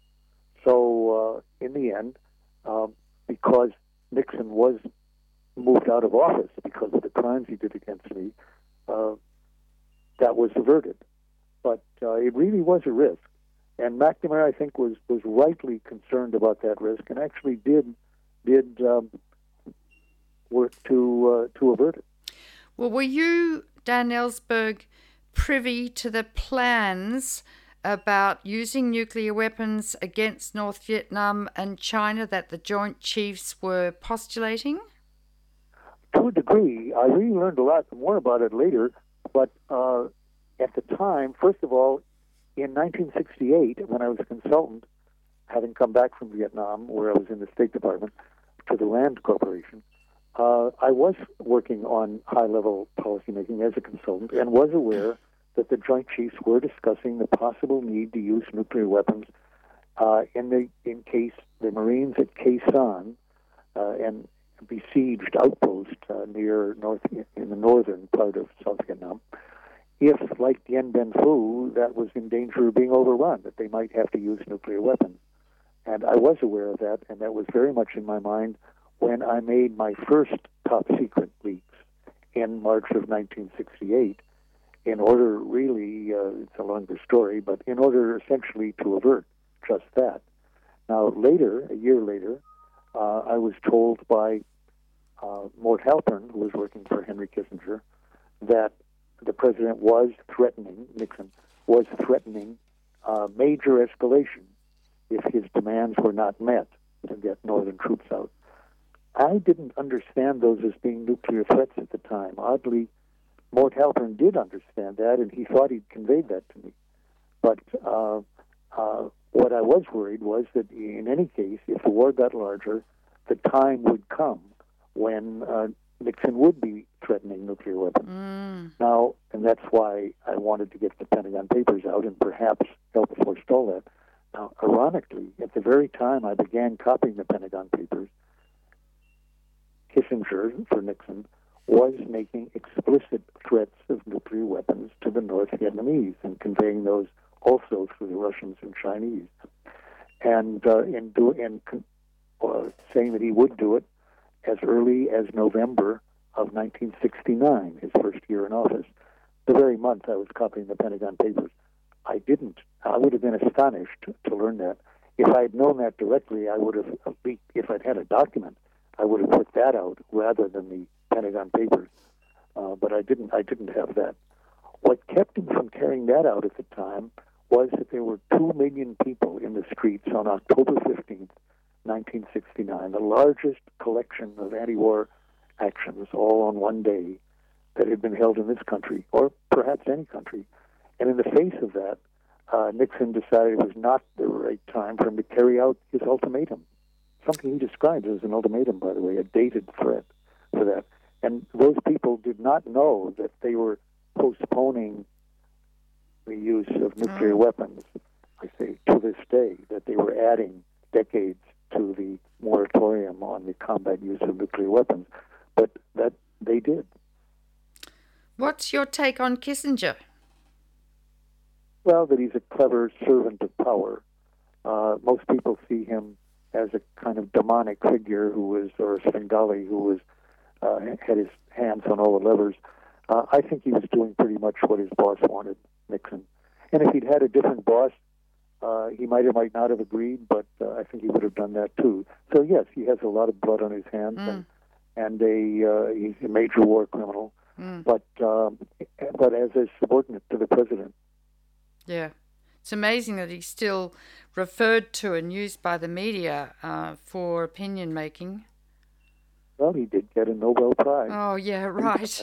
So uh, in the end, um, because Nixon was moved out of office because of the crimes he did against me, uh, that was averted. But uh, it really was a risk. And McNamara, I think, was, was rightly concerned about that risk and actually did did um, work to uh, to avert it. Well, were you, Dan Ellsberg, privy to the plans about using nuclear weapons against North Vietnam and China that the Joint Chiefs were postulating? To a degree. I really learned a lot more about it later, but uh, at the time, first of all, in nineteen sixty-eight, when I was a consultant, having come back from Vietnam, where I was in the State Department, to the Rand Corporation, uh, I was working on high-level policymaking as a consultant and was aware that the Joint Chiefs were discussing the possible need to use nuclear weapons uh, in the in case the Marines at Khe Sanh uh, and besieged outpost uh, near north in the northern part of South Vietnam, if, like Dien Bien Phu, that was in danger of being overrun, that they might have to use nuclear weapons. And I was aware of that, and that was very much in my mind when I made my first top-secret leaks in March of nineteen sixty-eight, in order, really, uh, it's a longer story, but in order essentially to avert just that. Now, later, a year later, uh, I was told by uh, Mort Halpern, who was working for Henry Kissinger, that the president was threatening, Nixon, was threatening uh, major escalation if his demands were not met to get northern troops out. I didn't understand those as being nuclear threats at the time. Oddly, Mort Halpern did understand that, and he thought he'd conveyed that to me. But uh, uh, what I was worried was that in any case, if the war got larger, the time would come when uh, Nixon would be threatening nuclear weapons. Mm. Now, and that's why I wanted to get the Pentagon Papers out and perhaps help forestall that. Now, ironically, at the very time I began copying the Pentagon Papers, Kissinger, for Nixon, was making explicit threats of nuclear weapons to the North Vietnamese and conveying those also through the Russians and Chinese. And uh, in do, and uh, saying that he would do it as early as November of nineteen sixty-nine, his first year in office, the very month I was copying the Pentagon Papers. I didn't. I would have been astonished to learn that. If I had known that directly, I would have, if I'd had a document, I would have put that out rather than the Pentagon Papers. Uh, but I didn't. I didn't have that. What kept him from carrying that out at the time was that there were two million people in the streets on October fifteenth, nineteen sixty-nine, the largest collection of anti-war actions all on one day that had been held in this country, or perhaps any country. And in the face of that, uh, Nixon decided it was not the right time for him to carry out his ultimatum. Something he described as an ultimatum, by the way, a dated threat for that. And those people did not know that they were postponing the use of nuclear Mm. weapons, I say, to this day, that they were adding decades to the moratorium on the combat use of nuclear weapons. But that they did. What's your take on Kissinger? Well, that he's a clever servant of power. Uh, most people see him as a kind of demonic figure who was, or a Svengali who was, uh, had his hands on all the levers. Uh, I think he was doing pretty much what his boss wanted, Nixon. And if he'd had a different boss, uh, he might or might not have agreed, but uh, I think he would have done that too. So yes, he has a lot of blood on his hands, Mm. and and a uh, he's a major war criminal. Mm. But um, but as a subordinate to the president. Yeah. It's amazing that he's still referred to and used by the media uh, for opinion making. Well, he did get a Nobel Prize. Oh, yeah, right.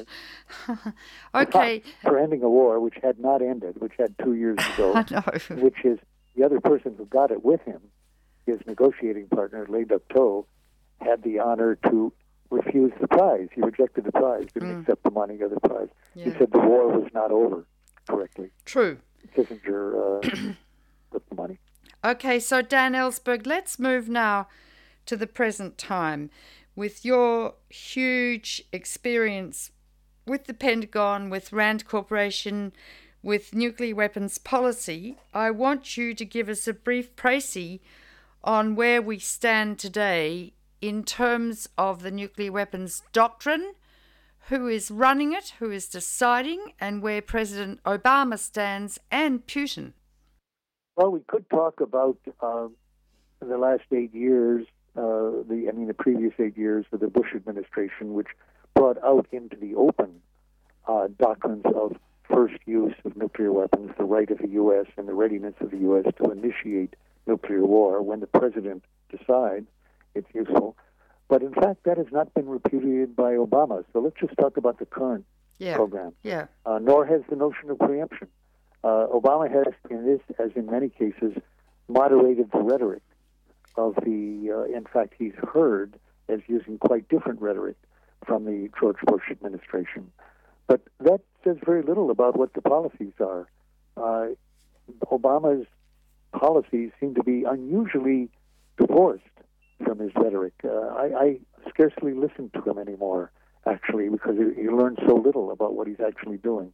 Okay. For ending a war which had not ended, which had two years to go. I know. Which is the other person who got it with him, his negotiating partner, Le Duc Tho, had the honor to refuse the prize. He rejected the prize, didn't Mm. accept the money of the prize. Yeah. He said the war was not over correctly. True. Kissinger uh, took the money. Okay, so Dan Ellsberg, let's move now to the present time. With your huge experience with the Pentagon, with Rand Corporation, with nuclear weapons policy, I want you to give us a brief précis on where we stand today in terms of the nuclear weapons doctrine, who is running it, who is deciding, and where President Obama stands and Putin. Well, we could talk about uh, the last eight years, uh, the I mean the previous eight years of the Bush administration, which brought out into the open uh, doctrines of first use of nuclear weapons, the right of the U S and the readiness of the U S to initiate nuclear war when the president decides it's useful. But in fact, that has not been repudiated by Obama. So let's just talk about the current Yeah. program. Yeah. Uh, nor has the notion of preemption. Uh, Obama has, in this, as in many cases, moderated the rhetoric of the, uh, in fact, he's heard as using quite different rhetoric from the George Bush administration. But that says very little about what the policies are. Uh, Obama's policies seem to be unusually divorced from his rhetoric. Uh, I, I scarcely listen to him anymore, actually, because you, you learn so little about what he's actually doing.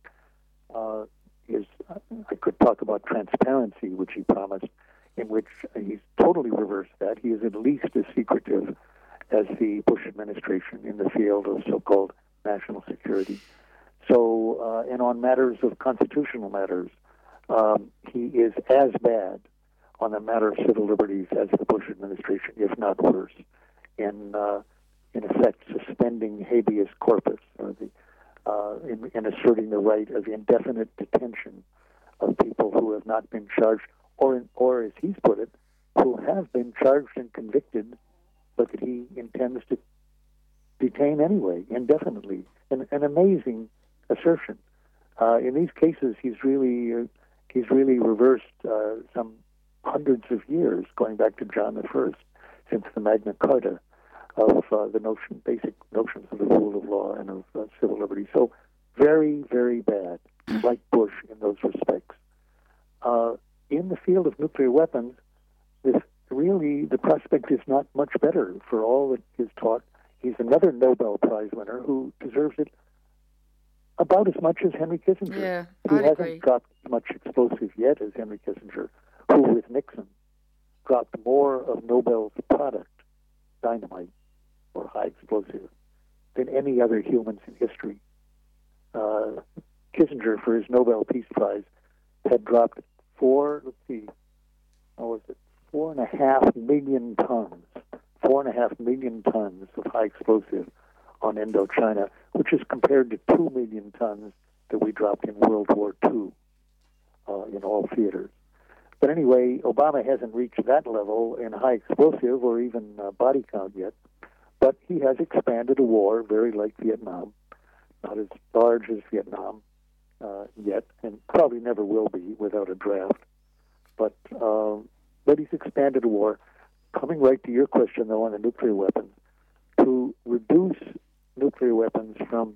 Uh, his, I could talk about transparency, which he promised, in which he's totally reversed that. He is at least as secretive as the Bush administration in the field of so-called national security. So, uh, and on matters of constitutional matters, um, he is as bad on the matter of civil liberties as the Bush administration, if not worse, in uh, in effect suspending habeas corpus, or the uh, in, in asserting the right of indefinite detention of people who have not been charged, or in, or as he's put it, who have been charged and convicted, but that he intends to detain anyway, indefinitely. An, an amazing assertion. Uh, in these cases, he's really uh, he's really reversed uh, some hundreds of years, going back to John the First, since the Magna Carta, of uh, the notion, basic notions of the rule of law and of uh, civil liberty. So, very, very bad, like Bush in those respects. Uh, in the field of nuclear weapons, this really the prospect is not much better for all that is taught. He's another Nobel Prize winner who deserves it about as much as Henry Kissinger. Yeah, he I'd hasn't agree. dropped as much explosive yet as Henry Kissinger, who with Nixon dropped more of Nobel's product, dynamite or high explosive, than any other humans in history. Uh, Kissinger, for his Nobel Peace Prize, had dropped four, let's see, what was it, four and a half million tons, four and a half million tons of high explosive on Indochina, which is compared to two million tons that we dropped in World War Two uh, in all theaters. But anyway, Obama hasn't reached that level in high explosive or even uh, body count yet, but he has expanded a war very like Vietnam, not as large as Vietnam, uh, yet, and probably never will be without a draft. But um, but he's expanded the war. Coming right to your question, though, on the nuclear weapons, to reduce nuclear weapons from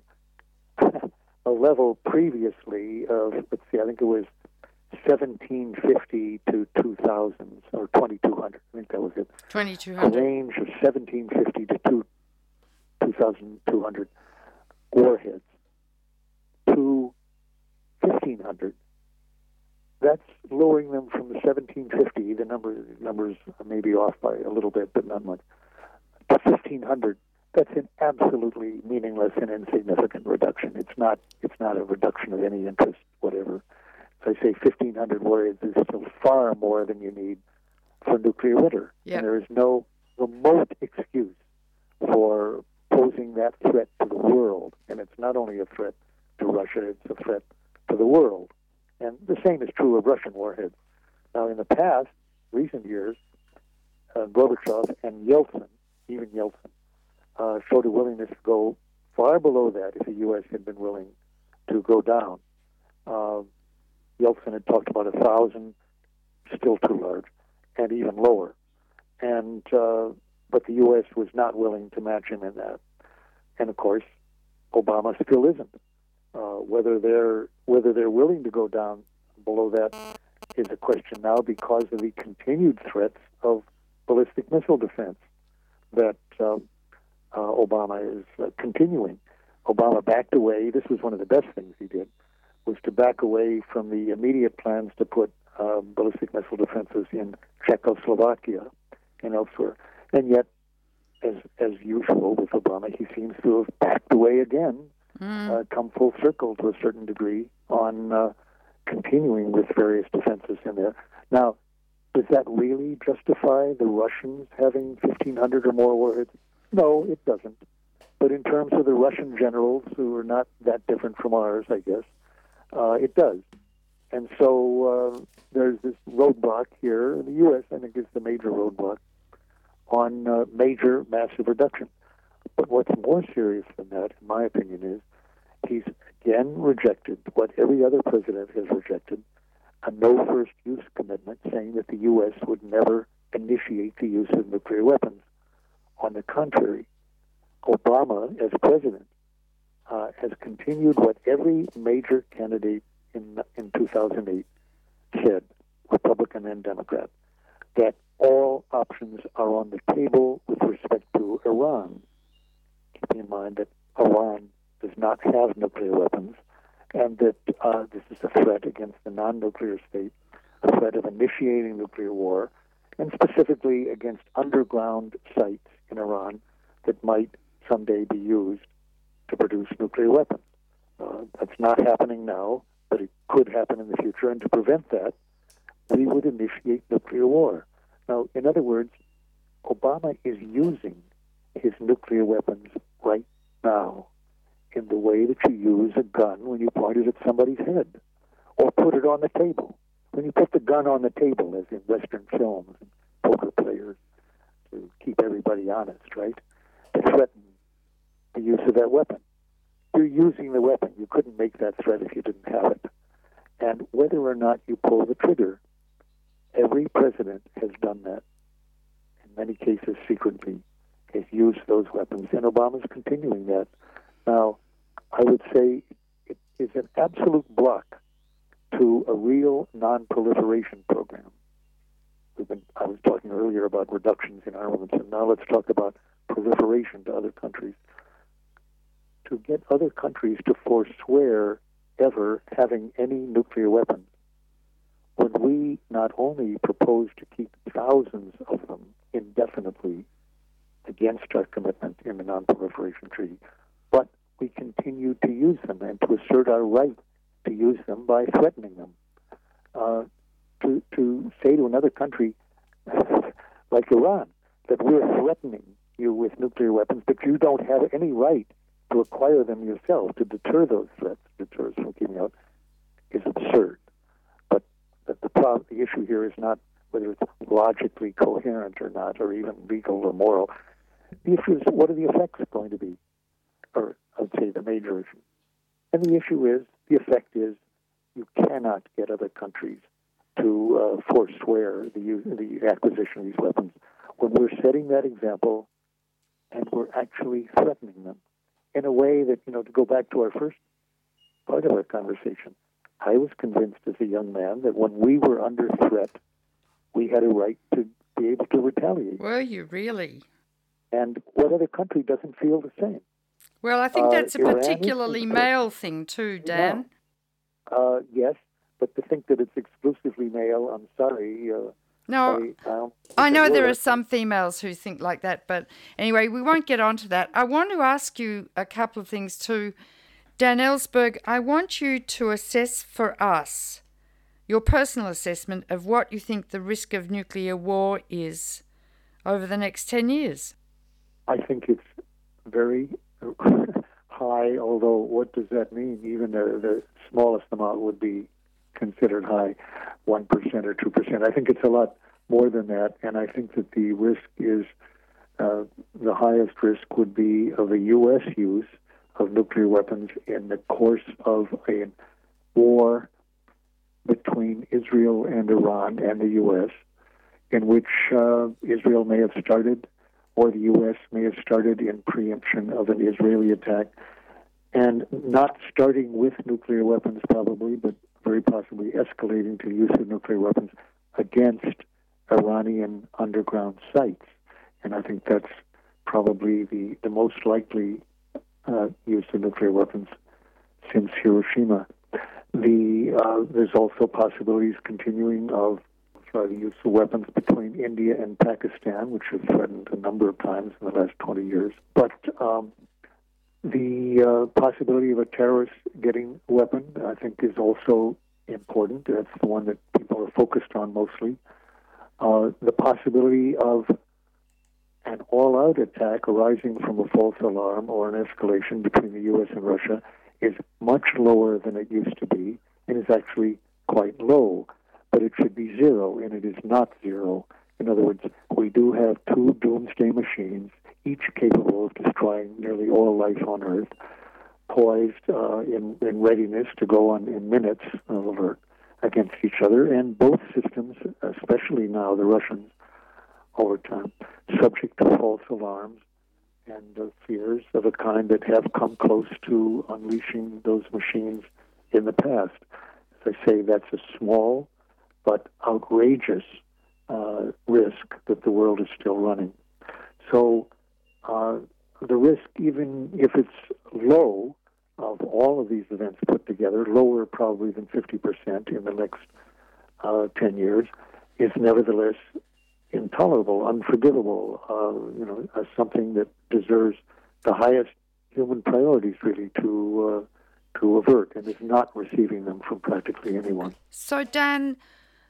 a level previously of, let's see, I think it was seventeen fifty to two thousand, or twenty-two hundred, I think that was it. twenty-two hundred. A range of seventeen fifty to two thousand two hundred warheads to fifteen hundred. That's lowering them from the seventeen fifty, the number, numbers may be off by a little bit, but not much, to fifteen hundred. That's an absolutely meaningless and insignificant reduction. It's not It's not a reduction of any interest, whatever. So I say fifteen hundred warheads is still far more than you need for nuclear winter. Yep. And there is no remote excuse for posing that threat to the world. And it's not only a threat to Russia, it's a threat to the world. And the same is true of Russian warheads. Now, in the past, recent years, uh, Gorbachev and Yeltsin, even Yeltsin, uh, showed a willingness to go far below that if the U S had been willing to go down. Uh, Yeltsin had talked about a thousand, still too large, and even lower. And uh, but the U S was not willing to match him in that. And of course, Obama still isn't. Uh, whether they're whether they're willing to go down below that is a question now because of the continued threats of ballistic missile defense that uh, uh, Obama is uh, continuing. Obama backed away. This was one of the best things he did, was to back away from the immediate plans to put uh, ballistic missile defenses in Czechoslovakia and elsewhere. And yet, as as usual with Obama, he seems to have backed away again. Mm. Uh, come full circle to a certain degree on uh, continuing with various defenses in there. Now, does that really justify the Russians having fifteen hundred or more warheads? No, it doesn't. But in terms of the Russian generals, who are not that different from ours, I guess, uh, it does. And so uh, there's this roadblock here. The U S, I think, is the major roadblock on uh, major massive reduction. But what's more serious than that, in my opinion, is he's again rejected what every other president has rejected, a no first use commitment, saying that the U S would never initiate the use of nuclear weapons. On the contrary, Obama, as president, uh, has continued what every major candidate in in two thousand eight said, Republican and Democrat, that all options are on the table with respect to Iran. Keep in mind that Iran does not have nuclear weapons, and that uh, this is a threat against the non-nuclear state, a threat of initiating nuclear war, and specifically against underground sites in Iran that might someday be used to produce nuclear weapons. Uh, that's not happening now, but it could happen in the future, and to prevent that, we would initiate nuclear war. Now, in other words, Obama is using his nuclear weapons right now in the way that you use a gun when you point it at somebody's head or put it on the table. When you put the gun on the table, as in Western films and poker players, to keep everybody honest, right, to threaten the use of that weapon. You're using the weapon. You couldn't make that threat if you didn't have it. And whether or not you pull the trigger, every president has done that, in many cases secretly, has used those weapons, and Obama's continuing that. Now, I would say it is an absolute block to a real non-proliferation program. We've been, I was talking earlier about reductions in armaments, and now let's talk about proliferation to other countries. To get other countries to forswear ever having any nuclear weapons, when we not only propose to keep thousands of them indefinitely against our commitment in the Non-Proliferation Treaty, but we continue to use them and to assert our right to use them by threatening them. Uh, to, to say to another country, like Iran, that we're threatening you with nuclear weapons, but you don't have any right to acquire them yourself, to deter those threats, deter us from keeping out, is absurd. But the, the, problem, the issue here is not whether it's logically coherent or not, or even legal or moral. The issue is, what are the effects going to be? Or I'd say the major issue. And the issue is, the effect is you cannot get other countries to uh, forswear the, use, the acquisition of these weapons. When we're setting that example and we're actually threatening them in a way that, you know, to go back to our first part of our conversation, I was convinced as a young man that when we were under threat, we had a right to be able to retaliate. Were you really? And what other country doesn't feel the same? Well, I think Uh, that's a Iran particularly is- male thing too, Dan. Uh, yes, but to think that it's exclusively male, I'm sorry. Uh, No, I, I, don't I think know it there would. are some females who think like that, but anyway, we won't get onto that. I want to ask you a couple of things too. Dan Ellsberg, I want you to assess for us your personal assessment of what you think the risk of nuclear war is over the next ten years. I think it's very high, although what does that mean? Even the, the smallest amount would be considered high, one percent or two percent. I think it's a lot more than that, and I think that the risk is, uh, the highest risk would be of a U S use of nuclear weapons in the course of a war between Israel and Iran and the U S, in which uh, Israel may have started, or the U S may have started in preemption of an Israeli attack, and not starting with nuclear weapons probably, but very possibly escalating to use of nuclear weapons against Iranian underground sites. And I think that's probably the, the most likely uh, use of nuclear weapons since Hiroshima. The uh, there's also possibilities continuing of uh, the use of weapons between India and Pakistan, which have threatened a number of times in the last twenty years. But um, the uh, possibility of a terrorist getting a weapon, I think, is also important. That's the one that people are focused on mostly. Uh, the possibility of an all-out attack arising from a false alarm or an escalation between the U S and Russia is much lower than it used to be, and is actually quite low. But it should be zero, and it is not zero. In other words, we do have two doomsday machines, each capable of destroying nearly all life on Earth, poised uh, in, in readiness to go on in minutes over against each other, and both systems, especially now the Russians, over time, subject to false alarms and uh, fears of a kind that have come close to unleashing those machines in the past. As I say, that's a small but outrageous uh, risk that the world is still running. So uh, the risk, even if it's low, of all of these events put together, lower probably than fifty percent in the next uh, ten years, is nevertheless intolerable, unforgivable, uh, you know, as something that deserves the highest human priorities, really, to uh, to avert, and is not receiving them from practically anyone. So, Dan,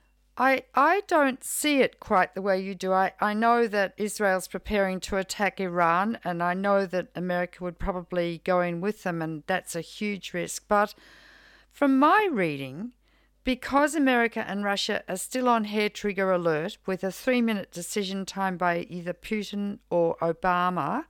I I don't see it quite the way you do. I, I know that Israel's preparing to attack Iran, and I know that America would probably go in with them, and that's a huge risk. But from my reading, because America and Russia are still on hair-trigger alert with a three-minute decision time by either Putin or Obama,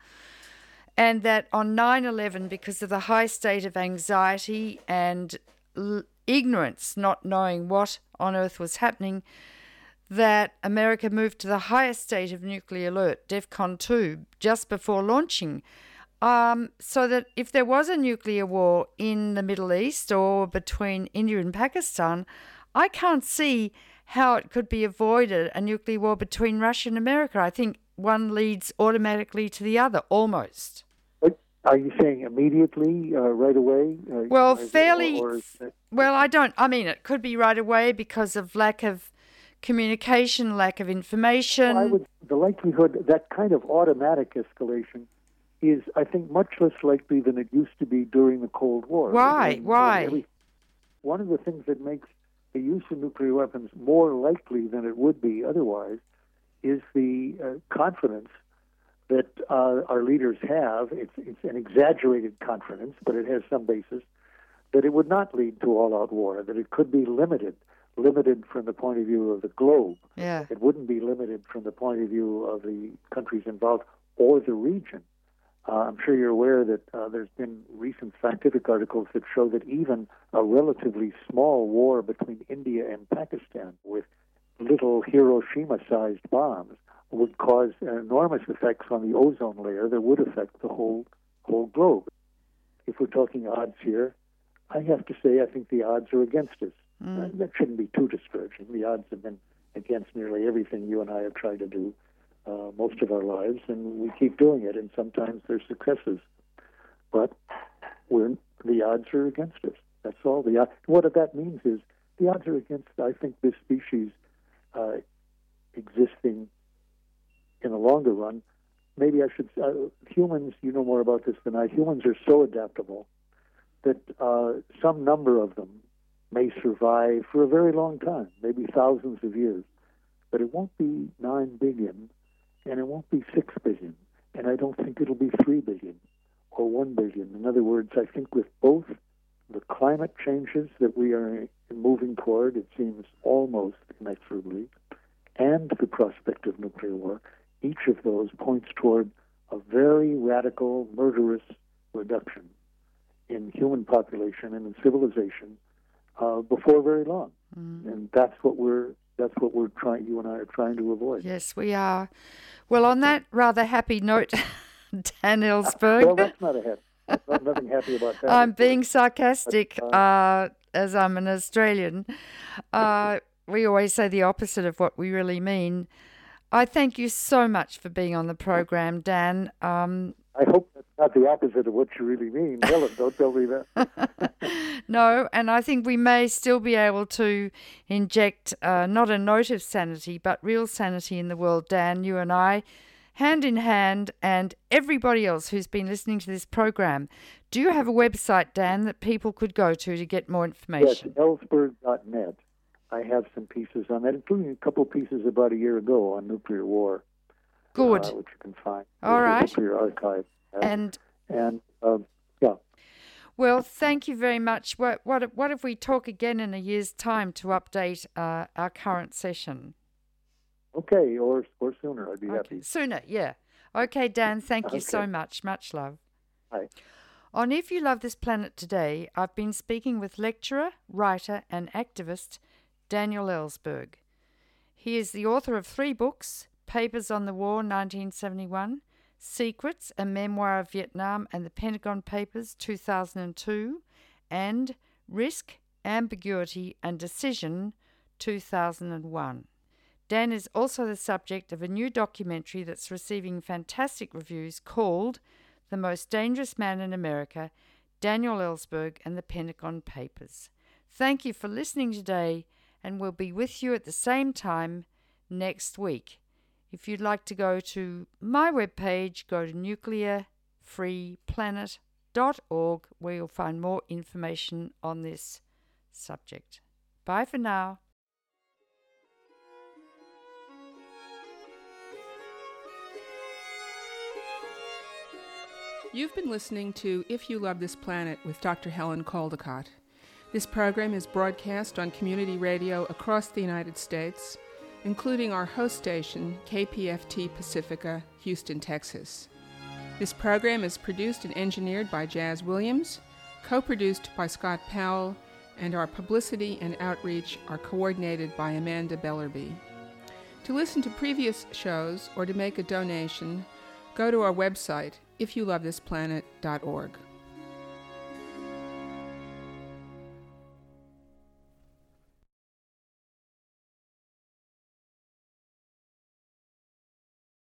and that on nine eleven, because of the high state of anxiety and l- ignorance, not knowing what on earth was happening, that America moved to the highest state of nuclear alert, DEFCON two, just before launching. Um, so that if there was a nuclear war in the Middle East or between India and Pakistan, I can't see how it could be avoided, a nuclear war between Russia and America. I think one leads automatically to the other, almost. Are you saying immediately, uh, right away? Uh, Well, is it- fairly, or- or is it- well, I don't, I mean, it could be right away because of lack of communication, lack of information. Well, I would, the likelihood, that kind of automatic escalation is, I think, much less likely than it used to be during the Cold War. Why? When- Why? when every- one of the things that makes the use of nuclear weapons more likely than it would be otherwise is the uh, confidence that uh, our leaders have. It's, it's an exaggerated confidence, but it has some basis, that it would not lead to all-out war, that it could be limited, limited from the point of view of the globe. Yeah. It wouldn't be limited from the point of view of the countries involved or the region. Uh, I'm sure you're aware that uh, there's been recent scientific articles that show that even a relatively small war between India and Pakistan with little Hiroshima-sized bombs would cause enormous effects on the ozone layer that would affect the whole whole globe. If we're talking odds here, I have to say I think the odds are against us. Mm. Uh, that shouldn't be too discouraging. The odds have been against nearly everything you and I have tried to do uh, most of our lives, and we keep doing it, and sometimes there's successes. But we're, the odds are against us. That's all. The What that means is the odds are against, I think, this species uh, existing in the longer run. Maybe I should, uh, humans, you know more about this than I, humans are so adaptable that uh, some number of them may survive for a very long time, maybe thousands of years. But it won't be nine billion, and it won't be six billion, and I don't think it'll be three billion or one billion. In other words, I think with both the climate changes that we are moving toward, it seems almost inexorably, and the prospect of nuclear war, each of those points toward a very radical, murderous reduction in human population and in civilization uh, before very long. Mm. And that's what we're that's what we're trying. You and I are trying to avoid. Yes, we are. Well, on that rather happy note, Dan Ellsberg. Well, that's not a happy. Not, nothing happy about that. I'm being sarcastic, but, uh, uh, as I'm an Australian. Uh, we always say the opposite of what we really mean. I thank you so much for being on the program, Dan. Um, I hope that's not the opposite of what you really mean. Tell it, don't tell me that. No, and I think we may still be able to inject uh, not a note of sanity, but real sanity in the world, Dan, you and I, hand in hand, and everybody else who's been listening to this program. Do you have a website, Dan, that people could go to to get more information? Yes, ellsberg dot net. I have some pieces on that, including a couple of pieces about a year ago on nuclear war. Good. Uh, which you can find. All right. Nuclear archive. Uh, and and uh, yeah. Well, thank you very much. What what what if we talk again in a year's time to update uh, our current session? Okay, or or sooner. I'd be okay. happy. Sooner, yeah. Okay, Dan. Thank you okay. so much. Much love. Hi. On If You Love This Planet today, I've been speaking with lecturer, writer, and activist Daniel Ellsberg. He is the author of three books: Papers on the War, nineteen seventy-one, Secrets, a Memoir of Vietnam and the Pentagon Papers, two thousand two, and Risk, Ambiguity and Decision, two thousand one. Dan is also the subject of a new documentary that's receiving fantastic reviews called The Most Dangerous Man in America, Daniel Ellsberg and the Pentagon Papers. Thank you for listening today, and we'll be with you at the same time next week. If you'd like to go to my webpage, go to nuclear free planet dot org, where you'll find more information on this subject. Bye for now. You've been listening to If You Love This Planet with Doctor Helen Caldicott. This program is broadcast on community radio across the United States, including our host station, K P F T Pacifica, Houston, Texas. This program is produced and engineered by Jazz Williams, co-produced by Scott Powell, and our publicity and outreach are coordinated by Amanda Bellerby. To listen to previous shows or to make a donation, go to our website, if you love this planet dot org.